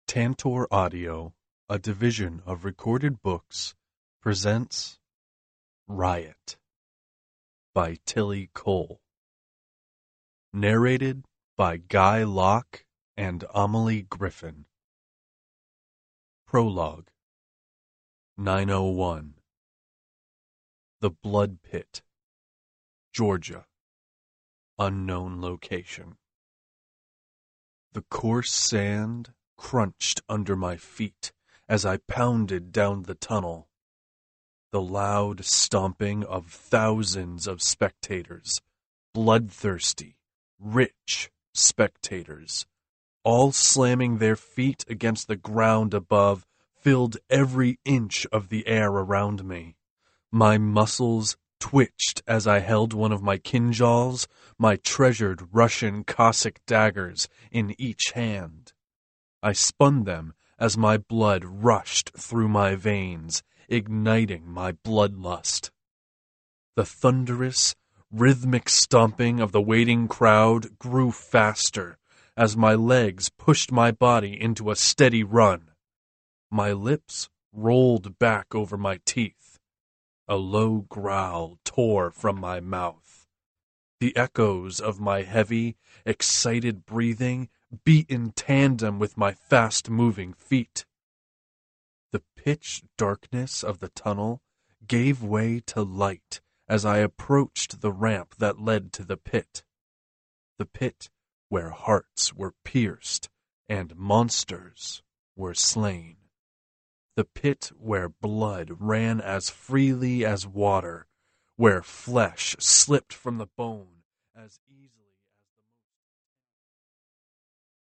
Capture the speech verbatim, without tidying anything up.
Tantor Audio, a division of Recorded Books, presents Riot by Tilly Cole. Narrated by Guy Locke and Amelie Griffin. Prologue. nine oh one. The Blood Pit, Georgia. Unknown location. The coarse sand crunched under my feet as I pounded down the tunnel. The loud stomping of thousands of spectators, bloodthirsty, rich spectators, all slamming their feet against the ground above, filled every inch of the air around me. My muscles twitched as I held one of my kinjals, my treasured Russian Cossack daggers, in each hand. I spun them as my blood rushed through my veins, igniting my bloodlust. The thunderous, rhythmic stomping of the waiting crowd grew faster as my legs pushed my body into a steady run. My lips rolled back over my teeth. A low growl tore from my mouth. The echoes of my heavy, excited breathing beat in tandem with my fast-moving feet. The pitch darkness of the tunnel gave way to light as I approached the ramp that led to the pit. The pit where hearts were pierced and monsters were slain. The pit where blood ran as freely as water, where flesh slipped from the bone as easily.